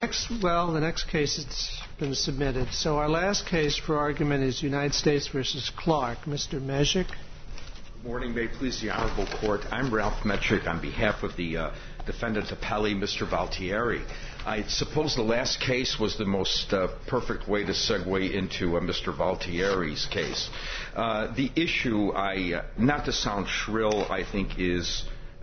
The next case has been submitted. So our last case for argument is United States v. Clark. Mr. Mezhik. Good morning. May it please the Honorable Court. I'm Ralph Mezhik on behalf of the defendant appellee, Mr. Valtieri. I suppose the last case was the most perfect way to segue into Mr. Valtieri's case. The issue, not to sound shrill, I think is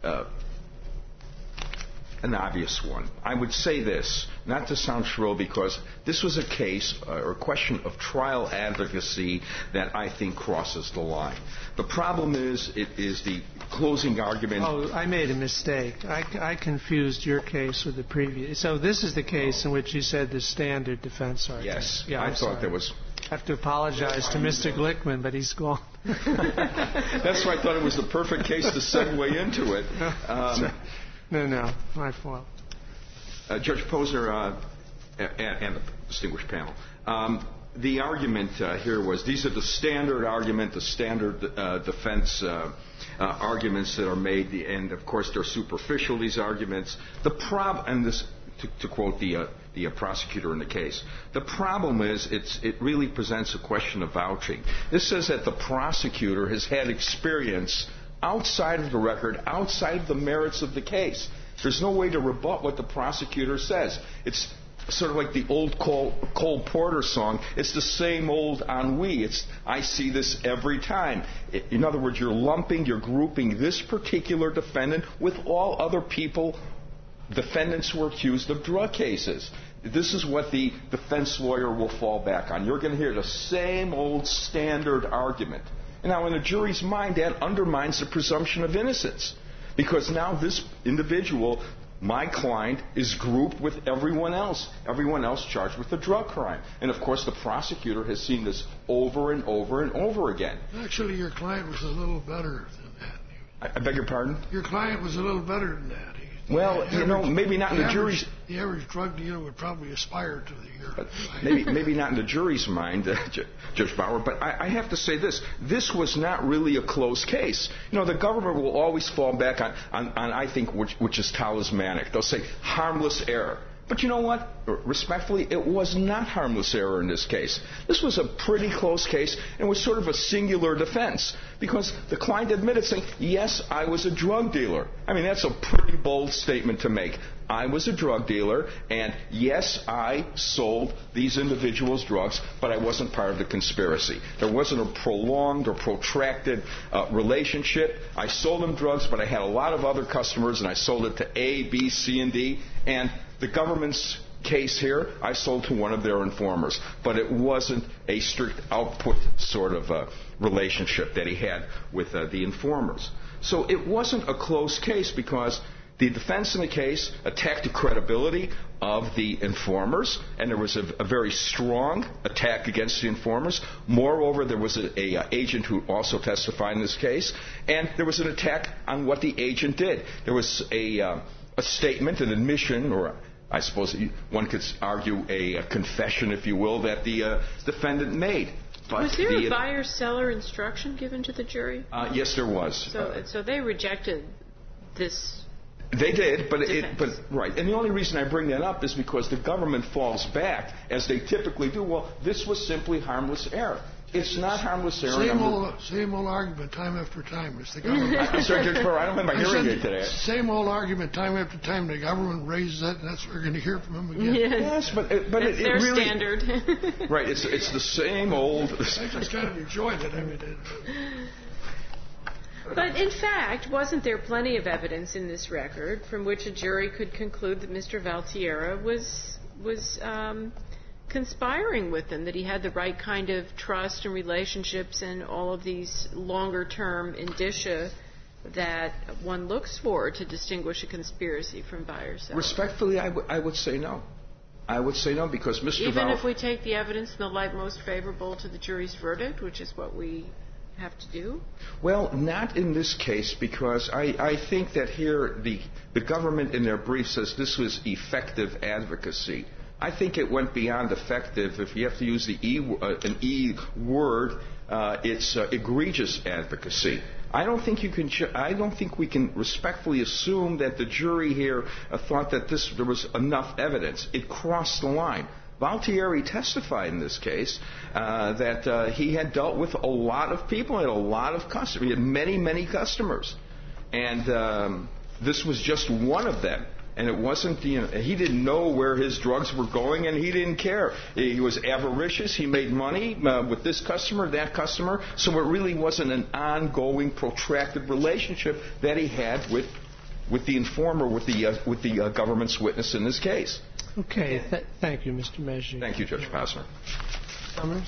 an obvious one. I would say this, not to sound shrill, because this was a case or a question of trial advocacy that I think crosses the line. The problem is, it is the closing argument. Oh, I made a mistake. I confused your case with the previous. So this is the case in which you said the standard defense argument. Yes, yeah, I thought there was. I have to apologize to Mr. Glickman, but he's gone. That's why I thought it was the perfect case to segue into it. No, my fault. Judge Posner and the distinguished panel, the argument here was these are the standard argument, the standard defense arguments that are made, and of course they're superficial, these arguments. The problem, and this, to quote the prosecutor in the case, the problem is it really presents a question of vouching. This says that the prosecutor has had experience outside of the record, outside of the merits of the case. There's no way to rebut what the prosecutor says. It's sort of like the old Cole Porter song. It's the same old ennui. I see this every time. In other words, you're grouping this particular defendant with all other defendants who are accused of drug cases. This is what the defense lawyer will fall back on. You're going to hear the same old standard argument. Now, in a jury's mind, that undermines the presumption of innocence, because now this individual, my client, is grouped with everyone else charged with a drug crime. And, of course, the prosecutor has seen this over and over and over again. Actually, your client was a little better than that. I beg your pardon? Your client was a little better than that. Well, maybe not in the jury's... The average drug dealer would probably aspire to the... Maybe not in the jury's mind, Judge Bauer, but I have to say this. This was not really a close case. The government will always fall back on I think, which is talismanic. They'll say harmless error. But you know what? Respectfully, it was not harmless error in this case. This was a pretty close case, and was sort of a singular defense, because the client admitted saying, yes, I was a drug dealer. I mean, that's a pretty bold statement to make. I was a drug dealer, and yes, I sold these individuals drugs, but I wasn't part of the conspiracy. There wasn't a prolonged or protracted relationship. I sold them drugs, but I had a lot of other customers, and I sold it to A, B, C, and D, and the government's case here, I sold to one of their informers, but it wasn't a strict output sort of relationship that he had with the informers. So it wasn't a close case, because the defense in the case attacked the credibility of the informers, and there was a very strong attack against the informers. Moreover, there was an agent who also testified in this case, and there was an attack on what the agent did. There was a statement, an admission, or I suppose one could argue a confession, if you will, that the defendant made. But was there a buyer-seller instruction given to the jury? Yes, there was. So they rejected this. They did, but right. And the only reason I bring that up is because the government falls back, as they typically do. Well, this was simply harmless error. It's not harmless error. Same old argument time after time. It's the government. I'm sorry, Judge Burr, I don't remember hearing it today. Same old argument time after time. The government raises that, and that's what we're going to hear from them again. Yes, but it their really standard. Right. It's the same old. I just kind of enjoyed it. But in fact, wasn't there plenty of evidence in this record from which a jury could conclude that Mr. Valtieri was conspiring with them, that he had the right kind of trust and relationships and all of these longer-term indicia that one looks for to distinguish a conspiracy from buyer-seller? Respectfully, I would say no. I would say no, because Mr. Even if we take the evidence in the light most favorable to the jury's verdict, which is what we have to do? Well, not in this case, because I think that here the government in their brief says this was effective advocacy. I think it went beyond effective. If you have to use an E word, it's egregious advocacy. I don't think we can respectfully assume that the jury here thought that there was enough evidence. It crossed the line. Valtieri testified in this case that he had dealt with a lot of people, had a lot of customers. He had many, many customers. And this was just one of them. And it wasn't, he didn't know where his drugs were going, and he didn't care. He was avaricious. He made money with this customer, that customer. So it really wasn't an ongoing, protracted relationship that he had with the informer, with the government's witness in this case. Okay. Thank you, Mr. Mejia. Thank you, Judge Posner. Summers?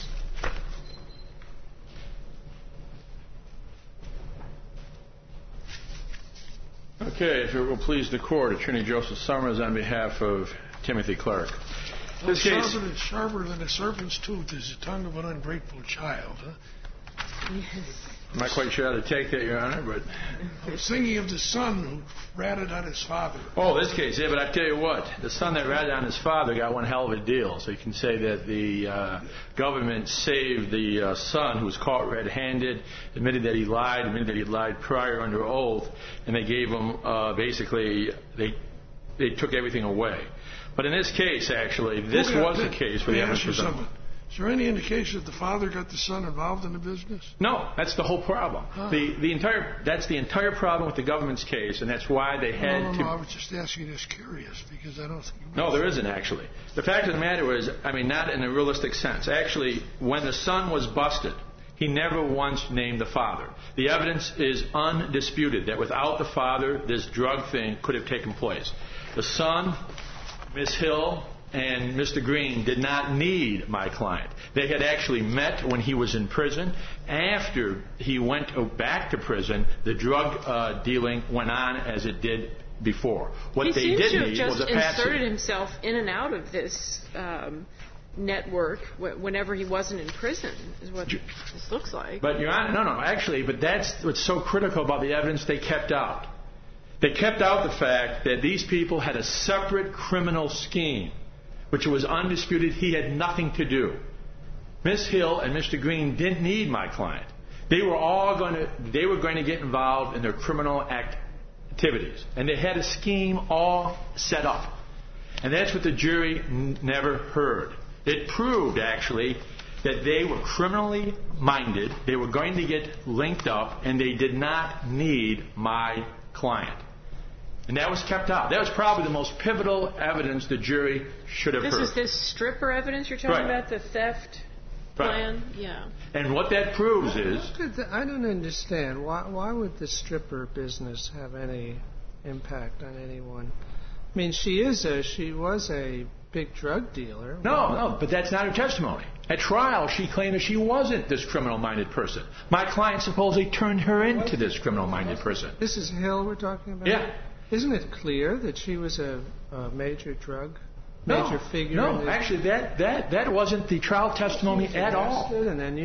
Okay, if it will please the court, Attorney Joseph Summers on behalf of Timothy Clark. This case sharper than a serpent's tooth is the tongue of an ungrateful child. Huh? Yes. I'm not quite sure how to take that, Your Honor, but... I was thinking of the son who ratted on his father. Oh, this case, yeah, but I tell you what, the son that ratted on his father got one hell of a deal. So you can say that the government saved the son who was caught red-handed, admitted that he lied prior under oath, and they gave him, basically, they took everything away. But in this case, actually, this was the case where the evidence was done. Is there any indication that the father got the son involved in the business? No, that's the whole problem. That's the entire problem with the government's case, and that's why they had to... No, I was just asking this curious, because I don't think... No, there isn't, actually. The fact of the matter is, not in a realistic sense. Actually, when the son was busted, he never once named the father. The evidence is undisputed that without the father, this drug thing could have taken place. The son, Miss Hill, and Mr. Green did not need my client. They had actually met when he was in prison. After he went back to prison, the drug dealing went on as it did before. What they did need was a patsy. He seems to have just inserted himself in and out of this network whenever he wasn't in prison, is what this looks like. But Your Honor, no, actually, but that's what's so critical about the evidence they kept out. They kept out the fact that these people had a separate criminal scheme, which was undisputed. He had nothing to do. Ms. Hill and Mr. Green didn't need my client. They were going to get involved in their criminal activities. And they had a scheme all set up. And that's what the jury never heard. It proved, actually, that they were criminally minded, they were going to get linked up, and they did not need my client. And that was kept out. That was probably the most pivotal evidence the jury should have heard. This is this stripper evidence you're talking about, the theft plan? Yeah. And what that proves is... I don't understand. Why would the stripper business have any impact on anyone? She was a big drug dealer. No, but that's not her testimony. At trial, she claimed that she wasn't this criminal-minded person. My client supposedly turned her into this criminal-minded person. This is Hill we're talking about? Yeah. Isn't it clear that she was a major figure? No, actually, that wasn't the trial testimony at all. And then,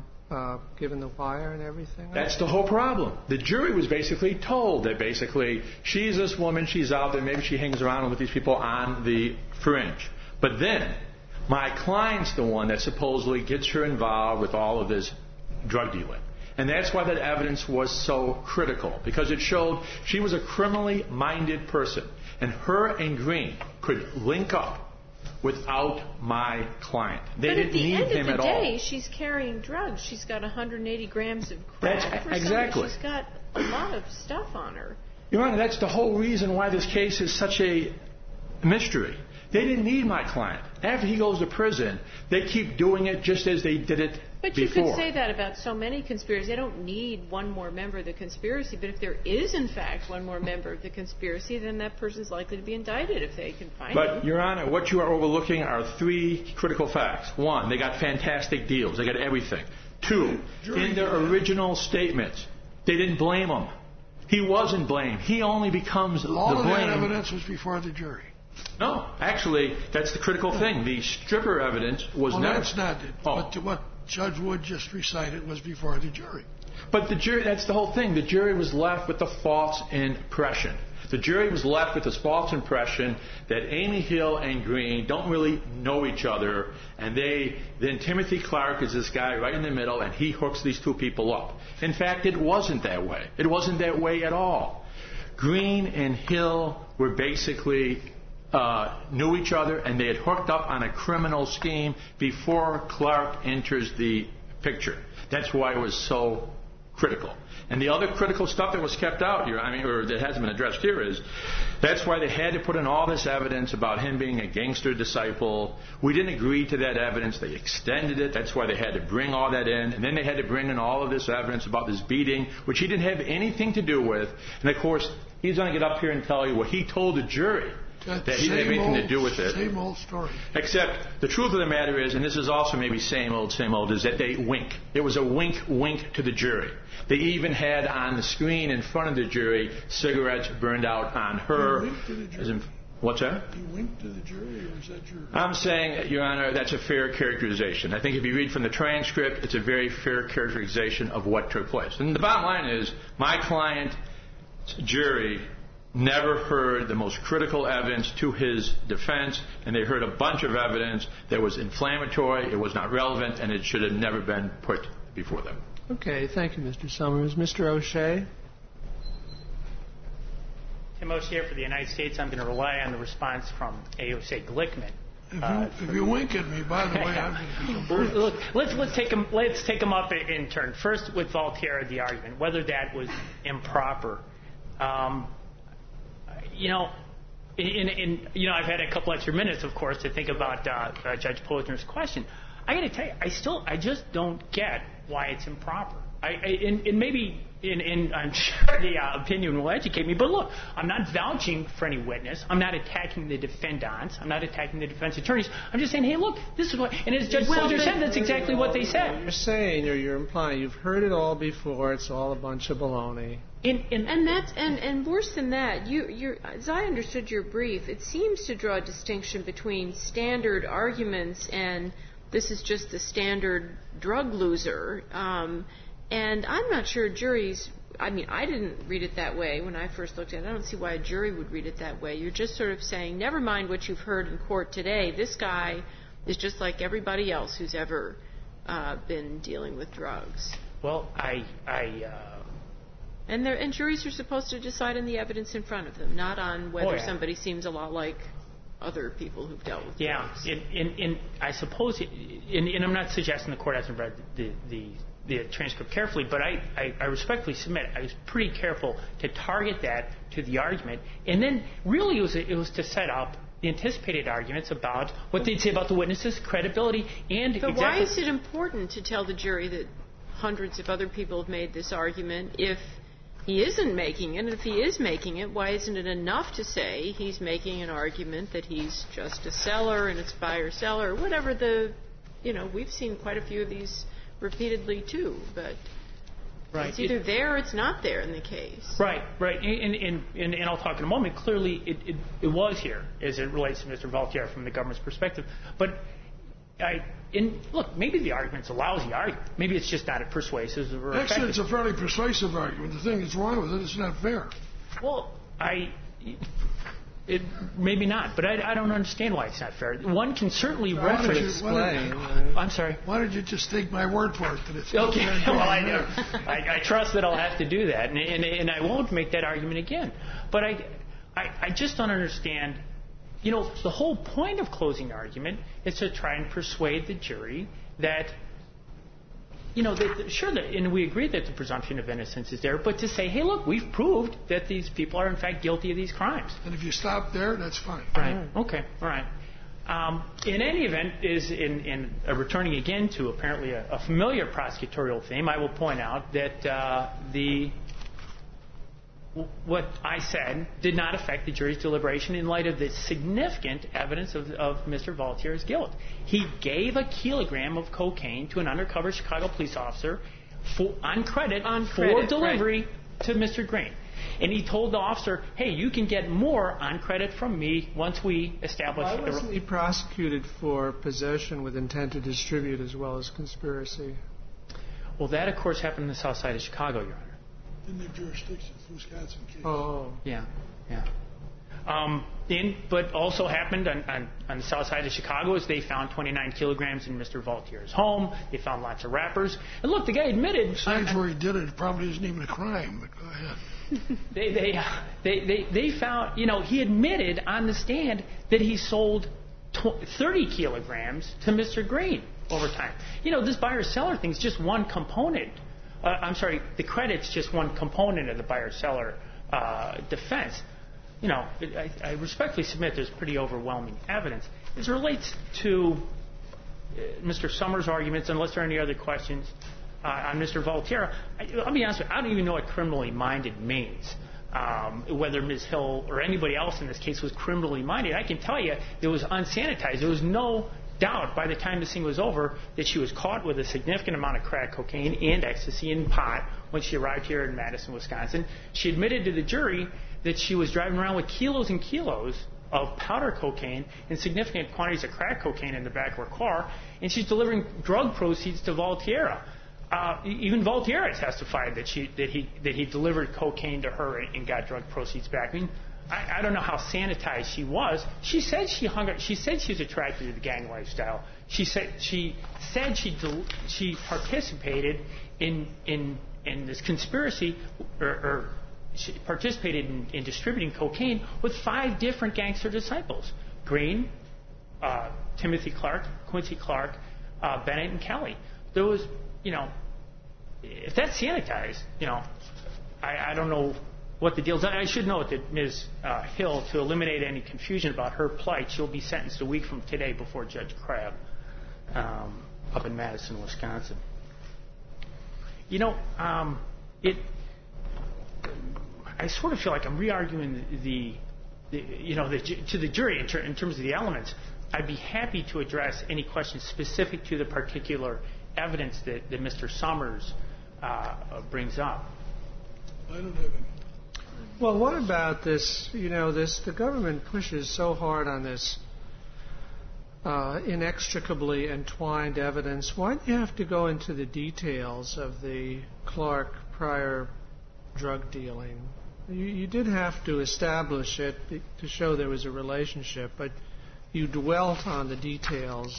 given the wire and everything? That's the whole problem. The jury was basically told that she's this woman, she's out there, maybe she hangs around with these people on the fringe. But then, my client's the one that supposedly gets her involved with all of this drug dealing. And that's why that evidence was so critical, because it showed she was a criminally minded person, and her and Green could link up without my client. They didn't need him at all. But at the end of the day, she's carrying drugs. She's got 180 grams of crack. Exactly. She's got a lot of stuff on her. Your Honor, that's the whole reason why this case is such a mystery. They didn't need my client. After he goes to prison, they keep doing it just as they did it before. But you could say that about so many conspiracies. They don't need one more member of the conspiracy. But if there is, in fact, one more member of the conspiracy, then that person's likely to be indicted if they can find him. But, Your Honor, what you are overlooking are three critical facts. One, they got fantastic deals. They got everything. Two, in their original statements, they didn't blame him. He wasn't blamed. He only becomes the blame. All of that evidence was before the jury. No, actually, that's the critical thing. The stripper evidence was never... that's not it. But what Judge Wood just recited was before the jury. But the jury, that's the whole thing. The jury was left with the false impression The jury was left with this false impression that Amy Hill and Green don't really know each other, and then Timothy Clark is this guy right in the middle, and he hooks these two people up. In fact, it wasn't that way. It wasn't that way at all. Green and Hill were basically knew each other, and they had hooked up on a criminal scheme before Clark enters the picture. That's why it was so critical. And the other critical stuff that was kept out here, or that hasn't been addressed here, is that's why they had to put in all this evidence about him being a gangster disciple. We didn't agree to that evidence. They extended it. That's why they had to bring all that in. And then they had to bring in all of this evidence about this beating, which he didn't have anything to do with. And, of course, he's going to get up here and tell you what he told the jury. That he didn't have anything to do with it. Same old story. Except the truth of the matter is, and this is also maybe same old, is that they wink. It was a wink to the jury. They even had on the screen in front of the jury cigarettes burned out on her. You winked to the jury? What's that? You winked to the jury, or is that your... I'm saying, Your Honor, that's a fair characterization. I think if you read from the transcript, it's a very fair characterization of what took place. And the bottom line is, my client's jury never heard the most critical evidence to his defense, and they heard a bunch of evidence that was inflammatory, it was not relevant, and it should have never been put before them. Okay, thank you, Mr. Summers. Mr. O'Shea? Tim O'Shea for the United States. I'm going to rely on the response from AOC Glickman. If you wink at me, by the way, I'm going to be... Look, let's take them up in turn. First, with Valtiera, the argument, whether that was improper. I've had a couple extra minutes, of course, to think about Judge Posner's question. I got to tell you, I just don't get why it's improper. I'm sure the opinion will educate me, but look, I'm not vouching for any witness. I'm not attacking the defendants. I'm not attacking the defense attorneys. I'm just saying, hey, look, this is what, and as Judge Posner said, that's exactly what they said. You're saying, or you're implying, you've heard it all before. It's all a bunch of baloney. And worse than that, as I understood your brief, it seems to draw a distinction between standard arguments and this is just the standard drug loser. And I'm not sure juries, I didn't read it that way when I first looked at it. I don't see why a jury would read it that way. You're just sort of saying, never mind what you've heard in court today. This guy is just like everybody else who's ever been dealing with drugs. Well, And juries are supposed to decide on the evidence in front of them, not on whether somebody seems a lot like other people who've dealt with drugs. And I suppose, and I'm not suggesting the court hasn't read the transcript carefully, but I respectfully submit I was pretty careful to target that to the argument, and then really it was to set up the anticipated arguments about what they'd say about the witnesses' credibility and. But why is it important to tell the jury that hundreds of other people have made this argument if he isn't making it? And if he is making it, why isn't it enough to say he's making an argument that he's just a seller and it's buyer-seller, or whatever we've seen quite a few of these repeatedly too, but it's either there or it's not there in the case. Right. And I'll talk in a moment. Clearly, it was here as it relates to Mr. Valtiera from the government's perspective. But look, maybe the argument's a lousy argument. Maybe it's just not a persuasive or effective. Actually, it's a fairly persuasive argument. The thing that's wrong with it, it's not fair. Well, maybe not, but I don't understand why it's not fair. One can certainly reference. I'm sorry. Why don't you just take my word for it that it's okay? Well, I trust that I'll have to do that, and I won't make that argument again. But I just don't understand. The whole point of closing argument is to try and persuade the jury that. And we agree that the presumption of innocence is there, but to say, hey, look, we've proved that these people are, in fact, guilty of these crimes. And if you stop there, that's fine. Right. Okay. All right. In any event, returning again to apparently a familiar prosecutorial theme, I will point out that what I said did not affect the jury's deliberation in light of the significant evidence of Mr. Valtiera's guilt. He gave a kilogram of cocaine to an undercover Chicago police officer on credit for delivery to Mr. Green. And he told the officer, hey, you can get more on credit from me once we establish... Why wasn't he prosecuted for possession with intent to distribute as well as conspiracy? Well, that, of course, happened in the south side of Chicago, Your Honor. in their jurisdiction, Wisconsin case. Oh. Yeah. But also happened on the south side of Chicago is they found 29 kilograms in Mr. Valtier's home. They found lots of wrappers. And look, the guy admitted. Besides where he did it, it probably isn't even a crime, but go ahead. They found, he admitted on the stand that he sold 30 kilograms to Mr. Green over time. This buyer-seller thing is just one component. The credit's just one component of the buyer-seller defense. I respectfully submit there's pretty overwhelming evidence. As it relates to Mr. Summers' arguments, unless there are any other questions on Mr. Valtiero, I'll be honest with you, I don't even know what criminally minded means. Whether Ms. Hill or anybody else in this case was criminally minded, I can tell you it was unsanitized. There was no doubt by the time this thing was over that she was caught with a significant amount of crack cocaine and ecstasy and pot when she arrived here in Madison, Wisconsin. She admitted to the jury that she was driving around with kilos and kilos of powder cocaine and significant quantities of crack cocaine in the back of her car, and she's delivering drug proceeds to Valtiero. Even Valtiero testified that he delivered cocaine to her and got drug proceeds back. I mean, I don't know how sanitized she was. She said she was attracted to the gang lifestyle. She said she participated in this conspiracy or she participated in distributing cocaine with 5 different gangster disciples: Green, Timothy Clark, Quincy Clark, Bennett, and Kelly. There was, if that's sanitized, I don't know what the deal is. I should note that Ms. Hill, to eliminate any confusion about her plight, she'll be sentenced a week from today before Judge Crabb up in Madison, Wisconsin. I sort of feel like I'm re-arguing to the jury in terms of the elements. I'd be happy to address any questions specific to the particular evidence that Mr. Summers brings up. I don't have any. Well, what about this? The government pushes so hard on this inextricably entwined evidence. Why do you have to go into the details of the Clark prior drug dealing? You did have to establish it to show there was a relationship, but you dwelt on the details.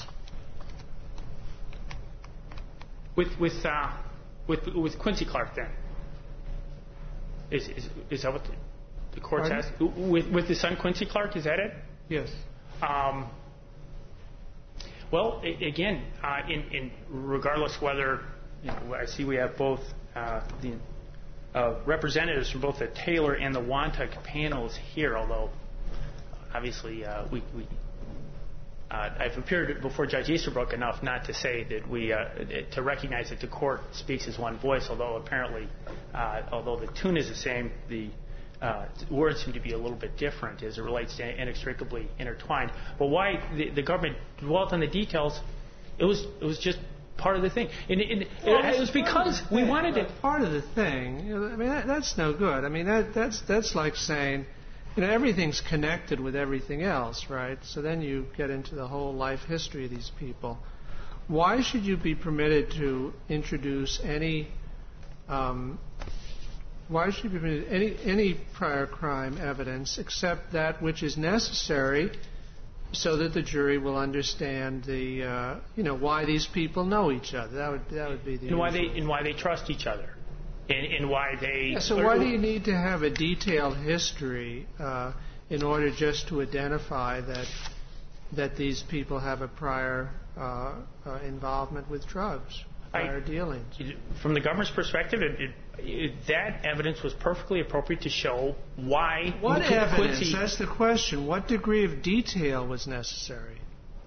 With Quincy Clark, then, is that what the court says? With his son Quincy Clark, is that it? Yes. Well, again, in regardless whether I see we have both the representatives from both the Taylor and the Wantag panels here, although obviously I've appeared before Judge Easterbrook enough not to say that to recognize that the court speaks as one voice, although apparently, although the tune is the same, the words seem to be a little bit different as it relates to inextricably intertwined. But why the government dwelt on the details, it was just part of the thing. It was because we wanted it. Part of the thing. I mean, that's no good. I mean, that's like saying, everything's connected with everything else, right? So then you get into the whole life history of these people. Why should you be permitted to introduce any prior crime evidence except that which is necessary so that the jury will understand why these people know each other? That would be the and why they trust each other. And why they... Yeah, so why do you need to have a detailed history in order just to identify that these people have a prior involvement with drugs, prior dealings? From the government's perspective, that evidence was perfectly appropriate to show why... What evidence? That's the question. What degree of detail was necessary?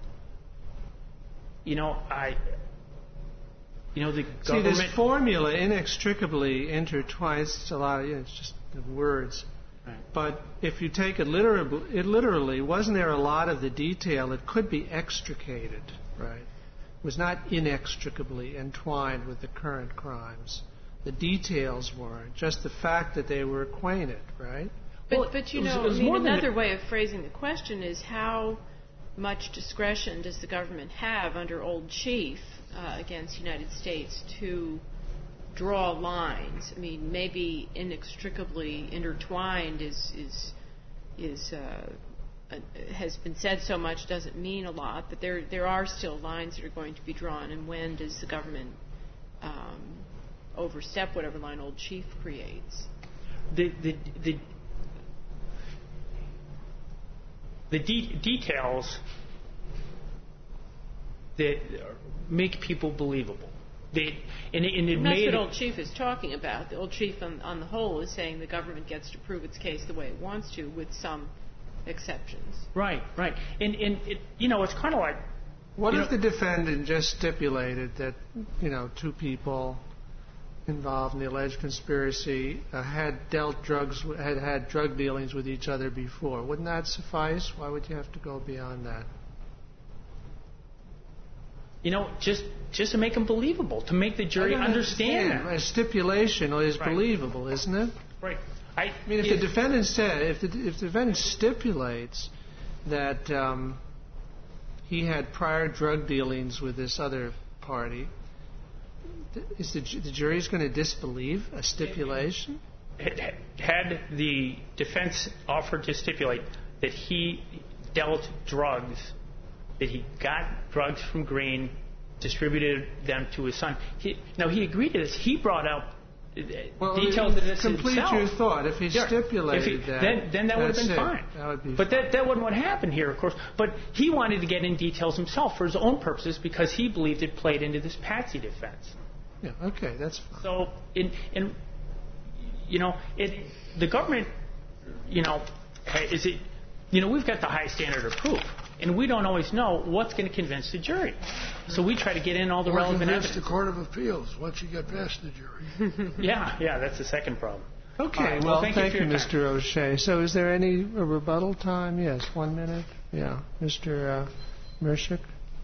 The government... See, this formula inextricably intertwines. It's a lot of, it's just words. Right. But if you take it literally, wasn't there a lot of the detail that could be extricated, right? It was not inextricably entwined with the current crimes. The details weren't. Just the fact that they were acquainted, right? But another way of phrasing the question is how much discretion does the government have under Old Chief against the United States to draw lines. I mean, maybe inextricably intertwined has been said so much doesn't mean a lot, but there are still lines that are going to be drawn. And when does the government overstep whatever line Old Chief creates? The details that make people believable. That's what Old Chief is talking about. The Old Chief, on the whole, is saying the government gets to prove its case the way it wants to, with some exceptions. Right. And it's kind of like... What if the defendant just stipulated that, two people involved in the alleged conspiracy had had drug dealings with each other before? Wouldn't that suffice? Why would you have to go beyond that? Just to make them believable, to make the jury understand that. A stipulation is believable, isn't it? Right. I mean, if the defendant stipulates that he had prior drug dealings with this other party, is the jury's going to disbelieve a stipulation? Had the defense offered to stipulate that he dealt drugs, that he got drugs from Green, distributed them to his son. He agreed to this. He brought out details of this complete himself. Your thought. If he stipulated that, then that would have been fine. That would be but fine. That wasn't what happened here, of course. But he wanted to get in details himself for his own purposes because he believed it played into this Patsy defense. Yeah. Okay, that's fine. So, the government, we've got the high standard of proof. And we don't always know what's going to convince the jury. So we try to get in all the relevant evidence. the Court of Appeals once you get past the jury. Yeah, that's the second problem. Okay, right, well, thank you, time. Mr. O'Shea. So is there any rebuttal time? Yes, 1 minute. Yeah. Mr. Mershik?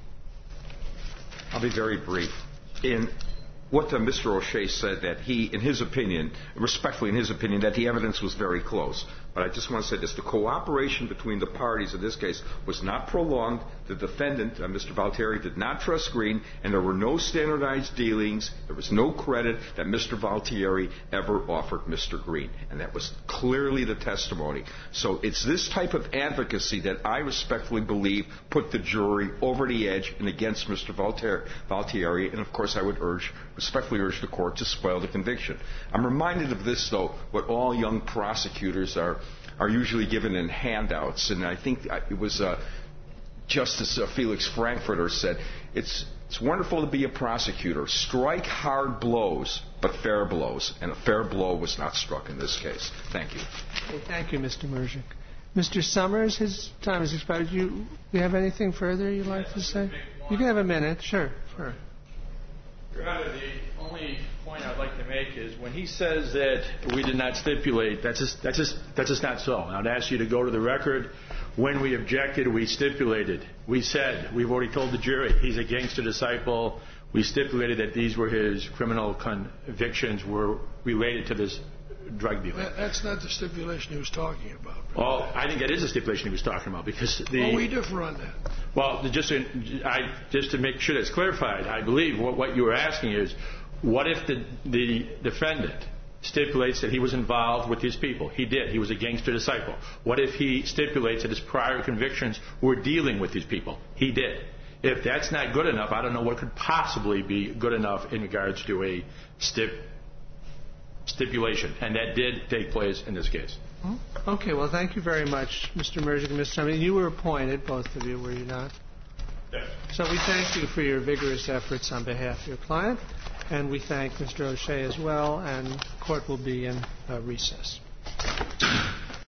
I'll be very brief. In what Mr. O'Shea said, that he, in his opinion, respectfully in his opinion, that the evidence was very close. But I just want to say this. The cooperation between the parties in this case was not prolonged. The defendant, Mr. Valtieri, did not trust Green, and there were no standardized dealings. There was no credit that Mr. Valtieri ever offered Mr. Green. And that was clearly the testimony. So it's this type of advocacy that I respectfully believe put the jury over the edge and against Mr. Valtieri. And, of course, I would respectfully urge the court to spoil the conviction. I'm reminded of this, though, what all young prosecutors are usually given in handouts. And I think it was Justice Felix Frankfurter said, it's wonderful to be a prosecutor. Strike hard blows, but fair blows. And a fair blow was not struck in this case. Thank you. Okay, thank you, Mr. Mershik. Mr. Summers, his time has expired. Do you have anything further you'd like to say? You can have a minute. Sure. Your Honor, the only point I'd like to make is when he says that we did not stipulate, that's just not so. I'd ask you to go to the record. When we objected, we stipulated. We said, we've already told the jury, he's a gangster disciple. We stipulated that these were his criminal convictions were related to this drug deal. That's not the stipulation he was talking about. Well, I think that is the stipulation he was talking about because we differ on that. Well, just to make sure that's clarified, I believe what you were asking is, what if the defendant stipulates that he was involved with these people? He did. He was a gangster disciple. What if he stipulates that his prior convictions were dealing with these people? He did. If that's not good enough, I don't know what could possibly be good enough in regards to a stipulation. And that did take place in this case. Okay, well, thank you very much, Mr. Mershik and Mr. Summers. You were appointed, both of you, were you not? Yes. So we thank you for your vigorous efforts on behalf of your client, and we thank Mr. O'Shea as well, and court will be in recess.